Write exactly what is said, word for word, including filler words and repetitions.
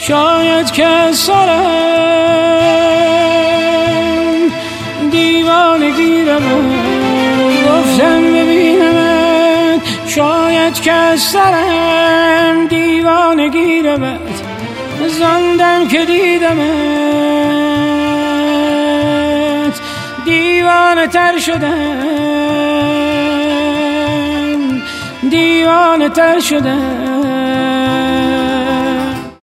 شاید که سرم دیوانگی رو گفتم ببینمت، شاید که سرم دیوانگی رو زندم که دیدمت، دیوانه تر شدم، دیوانه تر شدم.